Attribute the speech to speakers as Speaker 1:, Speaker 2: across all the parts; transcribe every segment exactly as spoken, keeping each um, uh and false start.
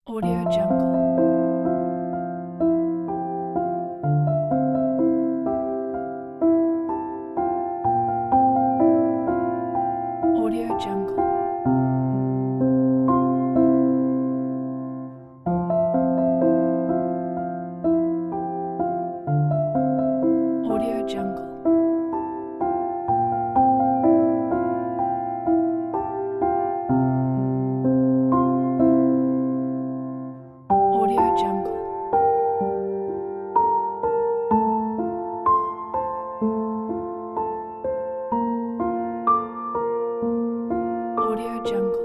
Speaker 1: Audio Jungle. Audio Jungle. Audio Jungle. Audio Jungle. Audio Jungle.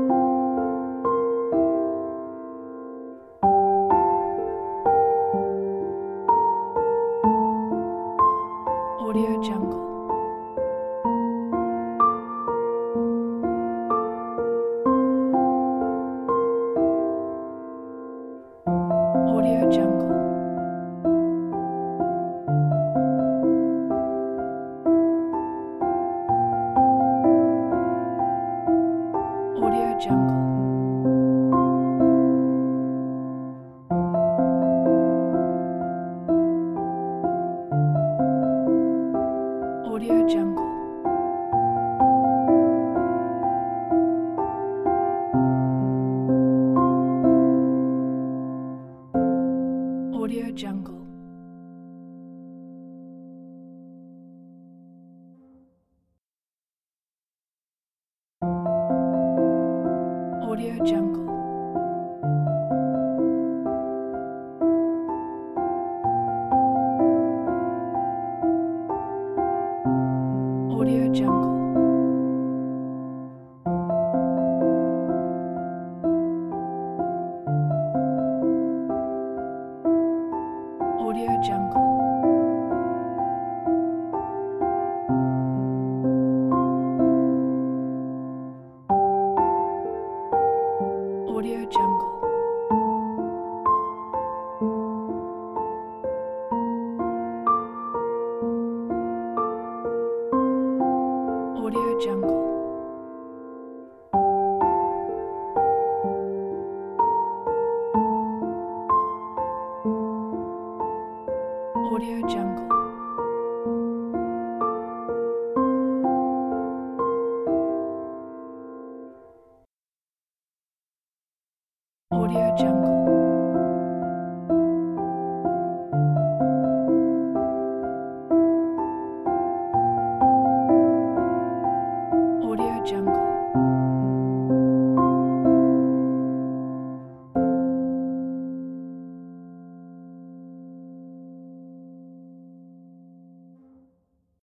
Speaker 1: Audio Jungle. Audio Jungle. Audio Jungle. Audio Jungle. Audio Jungle. Audio Jungle. Audio Jungle. Audio Jungle. Audio Jungle. Audio Jungle. Audio Jungle. Audio Jungle.